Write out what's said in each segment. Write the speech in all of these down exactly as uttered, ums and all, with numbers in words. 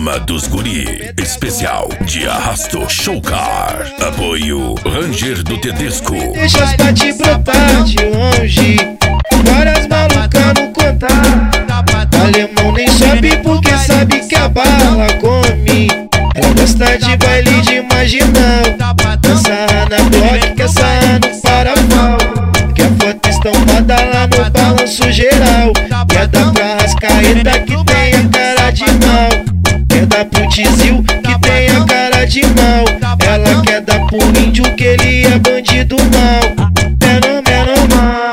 Programa dos Guri, especial de Arrasto Showcar. Apoio Ranger do Tedesco. Deixa as bate brotar de longe, várias malucas no contar. Alemão nem sobe porque sabe que a bala come. Ela gosta de baile de marginal, dança na block, quer sair no parafal. Quer foto estampada lá no balanço geral. Quer dar pra Rascaeta que tem a cara de mal. Quer dar pro Tizil que tem a cara de mal. Ela quer dar pro índio que ele é bandido mal. Menor, menor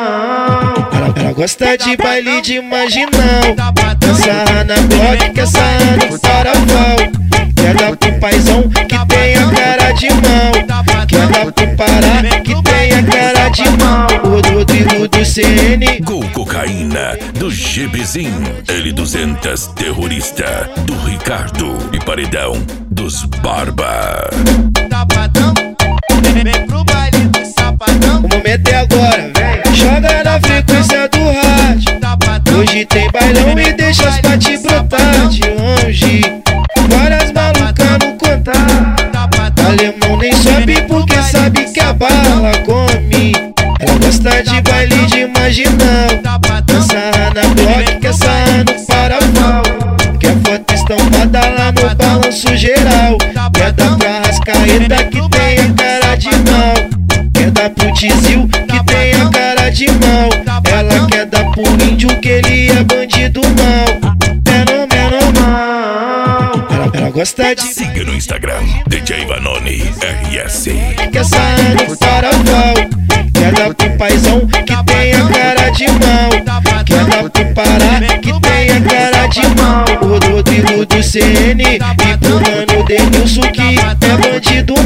mal. Ela, ela gosta de baile de marginal, dança na block, quer sair no parafal. Quer dar pro paizão que tem a cara de mal. Quer dar pro Pará que tem a cara de mal. O Rodrigo do C N, Gol Cocaína do GBzinho, L duzentos terrorista do Ricardo e Paredão dos Barba. Sapatão, vem pro baile do sapatão. o momento é agora, vem. Joga na frequência do rádio. Hoje tem bailão e deixa as bate brotar de longe, várias malucas no contar. Alemão nem sobe porque sabe que a bala come. Ela gosta de baile de marginal, dança na block, quer sair no parafal. Quer foto estampada lá no balanço geral. Quer dar pra Rascaeta que tem a cara de mal. Quer dar pro Tizil que tem a cara de mal. Ela quer dar pro índio que ele é bandido mal. Menor, menor mal. Ela, ela gosta de Siga no Instagram, D J Vanoni R S. quer sair no parafal. Quer dar pro paizão que tem a cara de mal. Quer dar pro Pará que tem a cara de mal. O Rodrigo do C N e pro mano Denilson que é bandido